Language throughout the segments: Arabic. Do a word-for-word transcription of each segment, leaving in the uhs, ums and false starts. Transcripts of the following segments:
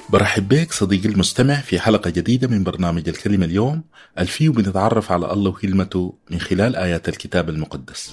برحب بك صديقي المستمع في حلقة جديدة من برنامج الكلمة اليوم الفيه بنتعرف على الله وكلمته من خلال آيات الكتاب المقدس.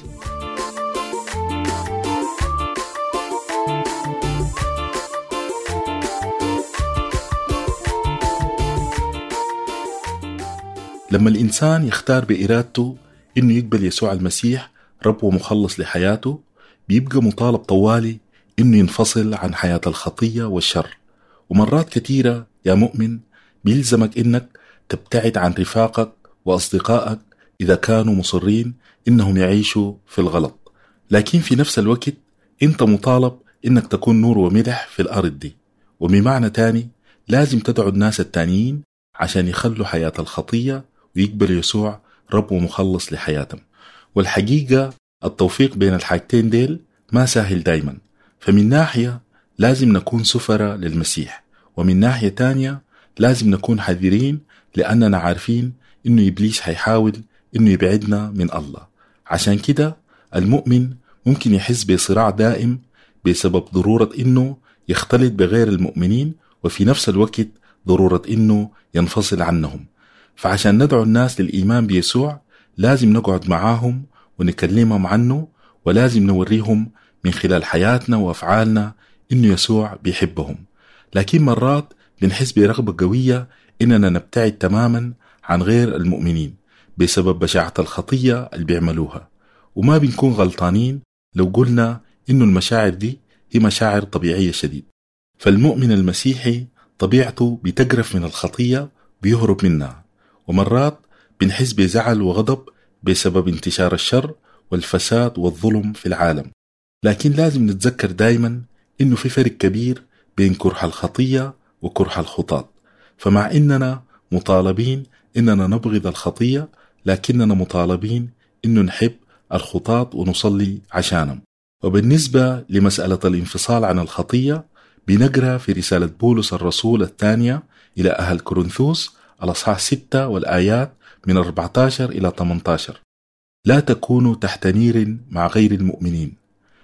لما الإنسان يختار بإرادته إنه يقبل يسوع المسيح رب ومخلص لحياته، بيبقى مطالب طوالي إنه ينفصل عن حياة الخطية والشر. ومرات كثيرة يا مؤمن بيلزمك إنك تبتعد عن رفاقك وأصدقائك إذا كانوا مصرين إنهم يعيشوا في الغلط، لكن في نفس الوقت أنت مطالب إنك تكون نور وملح في الأرض دي. وبمعنى تاني لازم تدعو الناس التانيين عشان يخلوا حياة الخطية ويقبل يسوع رب ومخلص لحياتهم. والحقيقة التوفيق بين الحاجتين ديل ما سهل دايما، فمن ناحية لازم نكون سفرة للمسيح، ومن ناحية تانية لازم نكون حذرين لأننا عارفين إنه إبليس حيحاول إنه يبعدنا من الله. عشان كده المؤمن ممكن يحس بصراع دائم بسبب ضرورة إنه يختلط بغير المؤمنين، وفي نفس الوقت ضرورة إنه ينفصل عنهم. فعشان ندعو الناس للإيمان بيسوع لازم نقعد معاهم ونكلمهم عنه، ولازم نوريهم من خلال حياتنا وأفعالنا إنه يسوع بيحبهم. لكن مرات بنحس برغبة قوية إننا نبتعد تماما عن غير المؤمنين بسبب بشاعة الخطية اللي بيعملوها، وما بنكون غلطانين لو قلنا إنه المشاعر دي هي مشاعر طبيعية شديد. فالمؤمن المسيحي طبيعته بتقرف من الخطية بيهرب منها، ومرات بنحس بزعل وغضب بسبب انتشار الشر والفساد والظلم في العالم. لكن لازم نتذكر دايما إنه في فرق كبير بين كره الخطية وكره الخطاة. فمع إننا مطالبين إننا نبغض الخطية، لكننا مطالبين إنه نحب الخطاة ونصلي عشانهم. وبالنسبة لمسألة الانفصال عن الخطية بنقرأ في رسالة بولس الرسول الثانية إلى أهل كورنثوس الأصحاح ستة والآيات من أربعة عشر إلى ثمانية عشر: لا تكونوا تحت نير مع غير المؤمنين،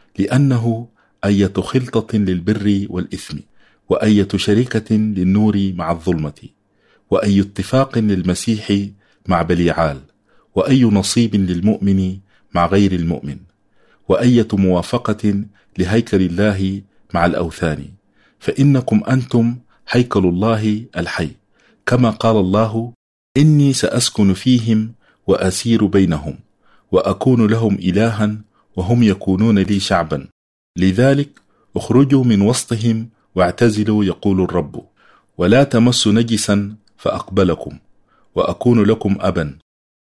لأنه أية خلطة للبر والإثم، وأية شركة للنور مع الظلمة، وأي اتفاق للمسيح مع بليعال، وأي نصيب للمؤمن مع غير المؤمن، وأية موافقة لهيكل الله مع الأوثان، فإنكم أنتم هيكل الله الحي، كما قال الله: إني سأسكن فيهم وأسير بينهم وأكون لهم إلها وهم يكونون لي شعبا، لذلك اخرجوا من وسطهم واعتزلوا يقول الرب، ولا تمسوا نجسا فأقبلكم وأكون لكم أبا،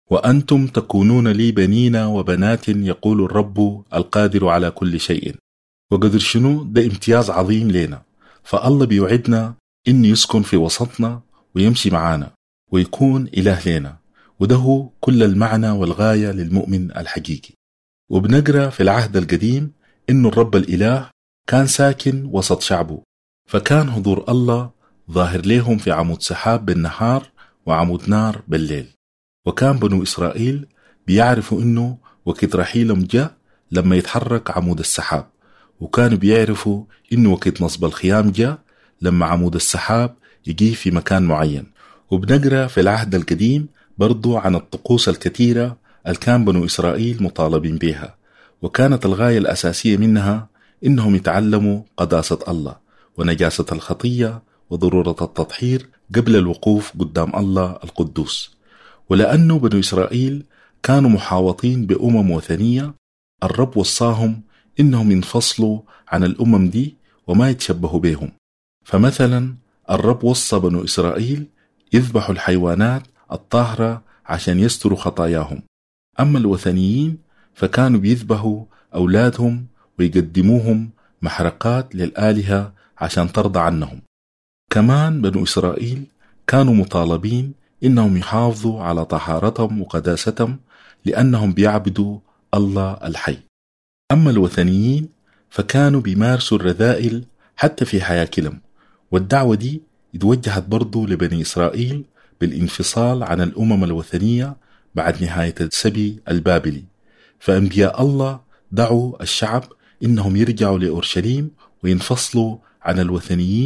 وأنتم تكونون لي بنين وبنات يقول الرب القادر على كل شيء. وقدر شنو ده امتياز عظيم لنا، فالله بيوعدنا إن يسكن في وسطنا ويمشي معانا ويكون إله لنا، وده هو كل المعنى والغاية للمؤمن الحقيقي. وبنقرأ في العهد القديم إن الرب الإله كان ساكن وسط شعبه، فكان حضور الله ظاهر لهم في عمود سحاب بالنهار وعمود نار بالليل. وكان بنو إسرائيل بيعرفوا إنه وقت رحيلهم جاء لما يتحرك عمود السحاب، وكانوا بيعرفوا إنه وقت نصب الخيام جاء لما عمود السحاب يجي في مكان معين. وبنقرأ في العهد القديم برضو عن الطقوس الكثيرة اللي كان بنو إسرائيل مطالبين بها، وكانت الغاية الأساسية منها إنهم يتعلموا قداسة الله ونجاسة الخطية وضرورة التطهير قبل الوقوف قدام الله القدوس. ولأنه بنو إسرائيل كانوا محاوطين بأمم وثنية، الرب وصاهم إنهم ينفصلوا عن الأمم دي وما يتشبهوا بهم. فمثلا الرب وصى بنو إسرائيل يذبحوا الحيوانات الطاهرة عشان يستروا خطاياهم، أما الوثنيين فكانوا بيذبحوا أولادهم ويقدموهم محرقات للآلهة عشان ترضى عنهم. كمان بنو إسرائيل كانوا مطالبين إنهم يحافظوا على طهارتهم وقداستهم لأنهم بيعبدوا الله الحي. أما الوثنيين فكانوا بيمارسوا الرذائل حتى في حياكلهم، والدعوة دي اتوجهت برضو لبني إسرائيل بالانفصال عن الأمم الوثنية بعد نهاية السبي البابلي. فأنبياء الله دعوا الشعب إنهم يرجعوا لأورشليم وينفصلوا عن الوثنيين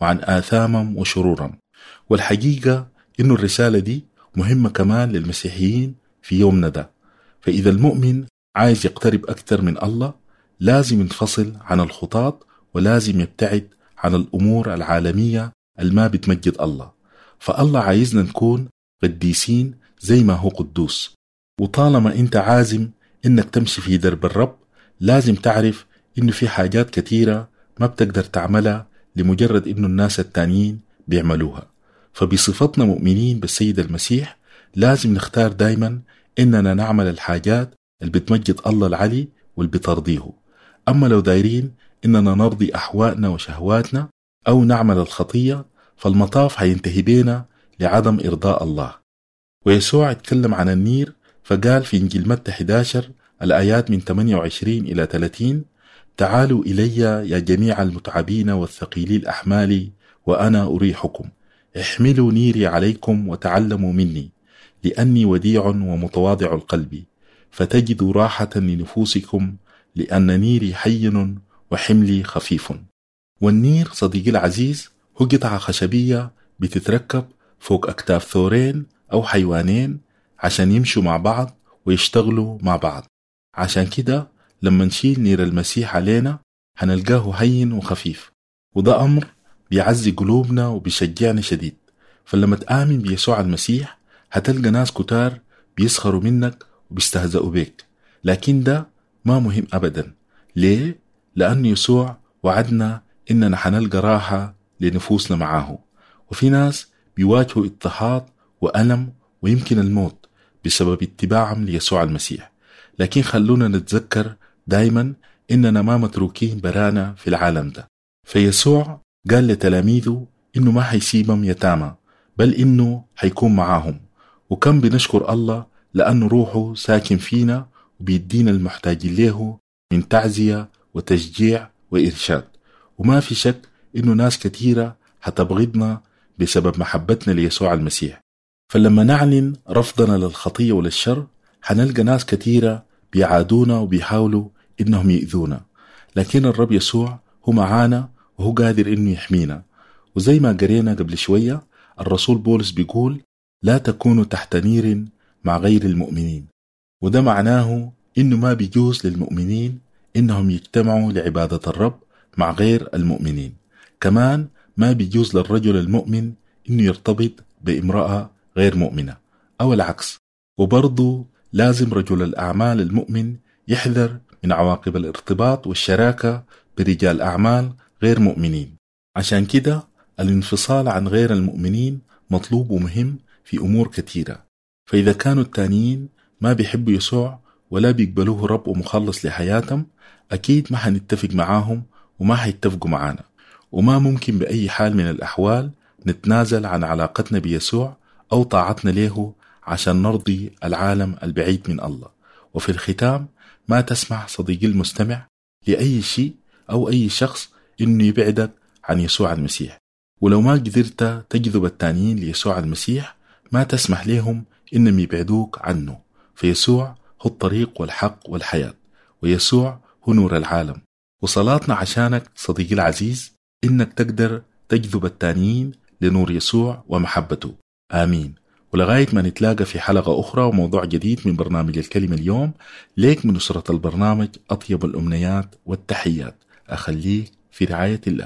وعن آثامهم وشرورهم. والحقيقة إنه الرسالة دي مهمة كمان للمسيحيين في يومنا ده. فإذا المؤمن عايز يقترب أكثر من الله لازم ينفصل عن الخطاط، ولازم يبتعد عن الأمور العالمية الما بتمجد الله. فالله عايزنا نكون قديسين زي ما هو قدوس. وطالما انت عازم انك تمشي في درب الرب لازم تعرف انه في حاجات كتيرة ما بتقدر تعملها لمجرد انه الناس التانيين بيعملوها. فبصفتنا مؤمنين بالسيد المسيح لازم نختار دايما اننا نعمل الحاجات اللي بتمجد الله العلي واللي بترضيه. اما لو دايرين اننا نرضي احوائنا وشهواتنا او نعمل الخطية فالمطاف هينتهي بينا لعدم ارضاء الله. ويسوع اتكلم عن النير فقال في إنجيل متى أحد عشر الآيات من ثمانية وعشرين إلى ثلاثين: تعالوا إلي يا جميع المتعبين والثقيلي الأحمال وأنا أريحكم، احملوا نيري عليكم وتعلموا مني، لأني وديع ومتواضع القلب، فتجدوا راحة لنفوسكم، لأن نيري حين وحملي خفيف. والنير صديقي العزيز هو قطعة خشبية بتتركب فوق أكتاف ثورين أو حيوانين عشان يمشوا مع بعض ويشتغلوا مع بعض. عشان كده لما نشيل نير المسيح علينا هنلقاه هين وخفيف، وده أمر بيعزي قلوبنا وبيشجعنا شديد. فلما تآمن بيسوع المسيح هتلقى ناس كتار بيسخروا منك وبيستهزئوا بيك، لكن ده ما مهم أبدا. ليه؟ لأن يسوع وعدنا إننا حنلقى راحة لنفوسنا معاه. وفي ناس بيواجهوا اضطهاد وألم ويمكن الموت بسبب اتباعهم ليسوع المسيح، لكن خلونا نتذكر دايما إننا ما متروكين برانا في العالم ده. فيسوع قال لتلاميذه إنه ما حيسيبهم يتامى، بل إنه حيكون معاهم. وكم بنشكر الله لأنه روحه ساكن فينا وبيدينا المحتاجين له من تعزية وتشجيع وإرشاد. وما في شك إنه ناس كثيرة هتبغضنا بسبب محبتنا ليسوع المسيح. فلما نعلن رفضنا للخطية وللشر حنلقى ناس كثيرة بيعادونا وبيحاولوا إنهم يؤذونا، لكن الرب يسوع هو معانا وهو قادر إنه يحمينا. وزي ما قرينا قبل شوية الرسول بولس بيقول: لا تكونوا تحت نير مع غير المؤمنين. وده معناه إنه ما بيجوز للمؤمنين إنهم يجتمعوا لعبادة الرب مع غير المؤمنين. كمان ما بيجوز للرجل المؤمن إنه يرتبط بامرأة غير مؤمنة أو العكس. وبرضو لازم رجل الأعمال المؤمن يحذر من عواقب الارتباط والشراكة برجال أعمال غير مؤمنين. عشان كده الانفصال عن غير المؤمنين مطلوب ومهم في أمور كثيرة. فإذا كانوا التانيين ما بيحبوا يسوع ولا بيقبلوه رب ومخلص لحياتهم أكيد ما حنتفق معاهم وما حيتفقوا معانا، وما ممكن بأي حال من الأحوال نتنازل عن علاقتنا بيسوع أو طاعتنا له عشان نرضي العالم البعيد من الله. وفي الختام ما تسمح صديقي المستمع لأي شيء أو أي شخص إنه يبعدك عن يسوع المسيح. ولو ما قدرت تجذب التانيين ليسوع المسيح ما تسمح لهم إنهم يبعدوك عنه. فيسوع هو الطريق والحق والحياة، ويسوع هو نور العالم. وصلاتنا عشانك صديقي العزيز إنك تقدر تجذب التانيين لنور يسوع ومحبته. آمين. ولغاية ما نتلاقى في حلقة أخرى وموضوع جديد من برنامج الكلمة اليوم، ليك من أسرة البرنامج أطيب الأمنيات والتحيات. أخليك في رعاية الله.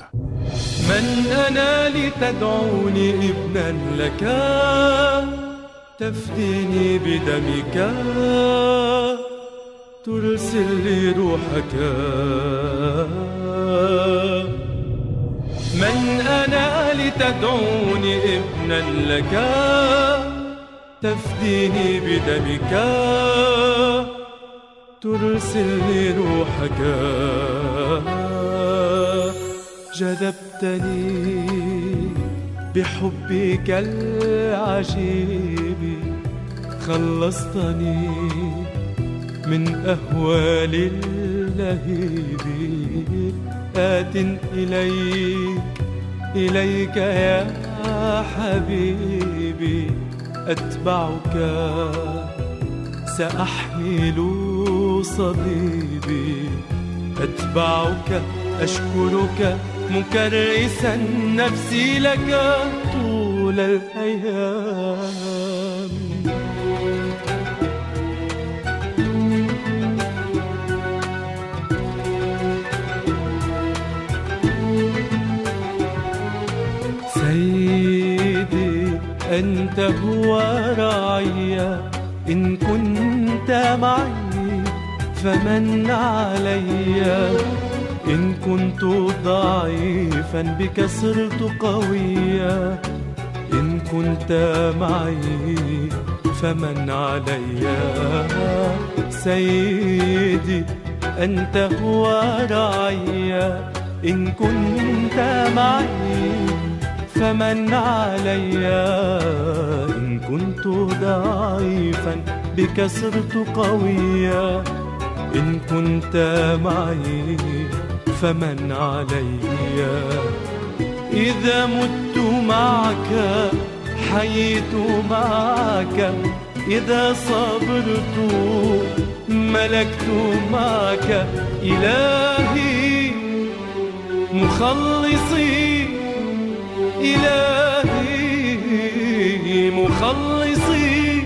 من أنا لتدعوني ابنا لك، تفديني بدمك، ترسل لي روحك. من أنا لتدعوني ابنا لك، تفديني بدمك، ترسل لي روحك. جذبتني بحبك العجيب، خلصتني من أهوال اللهيب. آت إليك إليك يا حبيبي، أتبعك سأحمل صليبي. أتبعك أشكرك مكرسا نفسي لك طول الأيام. سيدي أنت هو راعي، إن كنت معي فمن علي، إن كنت ضعيفا بك صرت قويا، إن كنت معي فمن علي. سيدي أنت هو راعي، إن كنت معي فمن علي، إن كنت ضعيفا بك صرت قويا، إن كنت معي فمن علي. إذا مت معك حييت معك، إذا صبرت ملكت معك. إلهي مخلصي، إلهي مخلصي،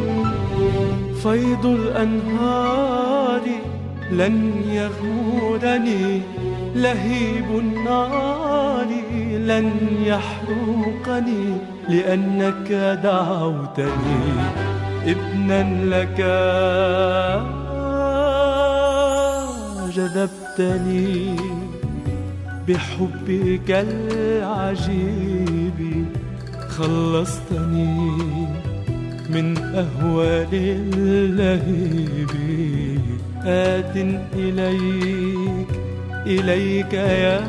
فيض الأنهار لن يغمرني، لهيب النار لن يحرقني، لأنك دعوتني ابنا لك، جذبتني بحبك العجيب، خلصتني من أهوال اللهيب. آت إليك إليك يا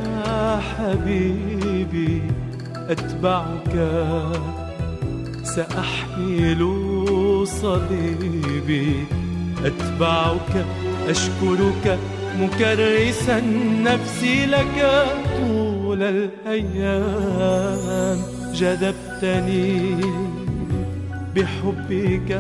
حبيبي، أتبعك سأحمل صليبي، أتبعك أشكرك مكرسا نفسي لك طول الأيام. جذبتني بحبك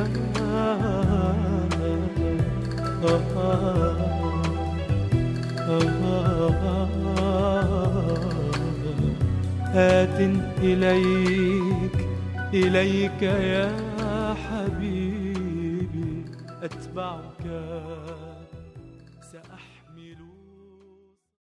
آت إليك إليك يا حبيبي، أتبعك